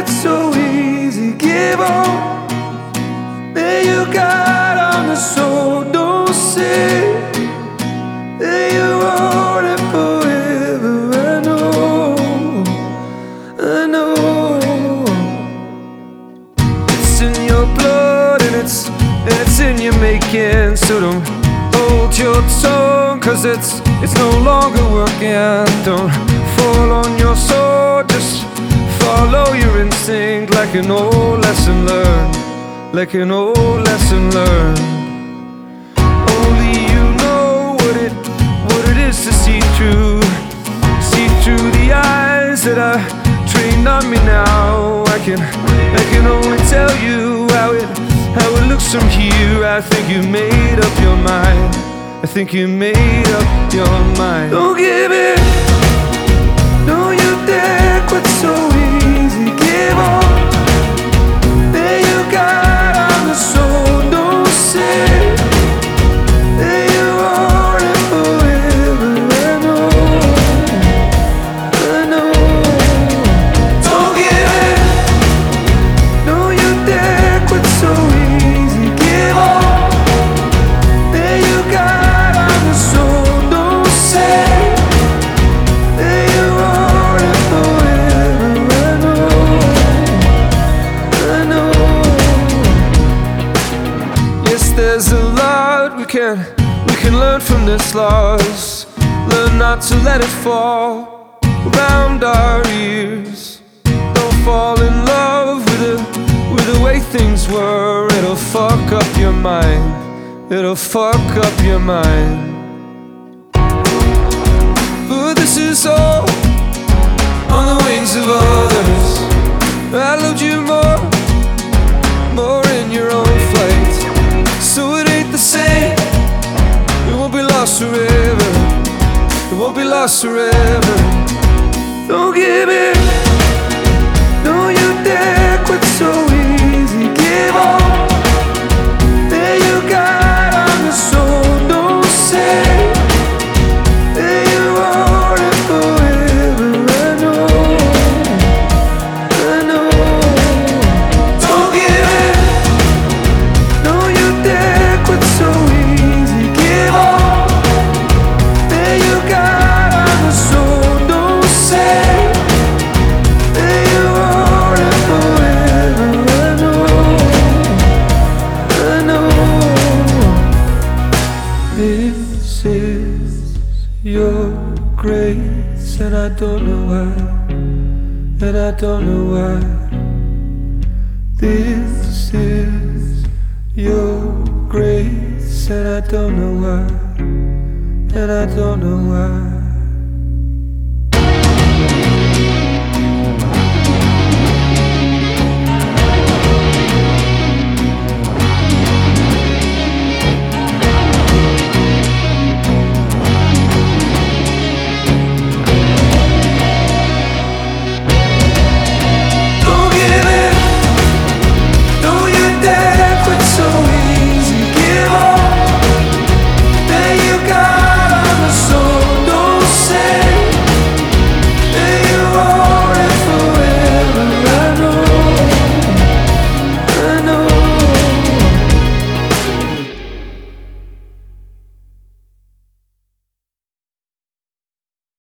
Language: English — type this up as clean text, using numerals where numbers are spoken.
what's so easy, give on. That you got on the soul, don't say that you want it forever. I know it's in your blood and it's in your making. So don't hold your tongue, cause it's no longer working. Don't fall on your sword, just follow your instinct. Like an old lesson learned, like an old lesson learned. Only you know what it is to see through the eyes that are trained on me now. I can only tell you how it looks from here. I think you made up your mind. I think you made up your mind. Don't give it, don't you dare quit so easy, give on. That you got on the soul, don't say that you want it forever. I know. Don't give it, don't you dare quit so easy, give on. That you got on the soul, don't say that you want it forever. I know. Yes, there's a lot we can learn from this loss. Learn not to let it fall around our ears. Don't fall in love with the way things were. It'll fuck up your mind. It'll fuck up your mind. But this is all on the wings of others. I loved you more in your own flight. So it ain't the same. It won't be lost forever. It won't be lost forever. Don't give it, don't you dare quit so easy, give on. That you got on the soul, don't say that you want it forever. I know. Don't give it, don't you dare quit so easy, give on. That you got on the soul, don't say that you want it forever. I know. This is your grace, and I don't know why, and I don't know why. This is your grace, and I don't know why, and I don't know why.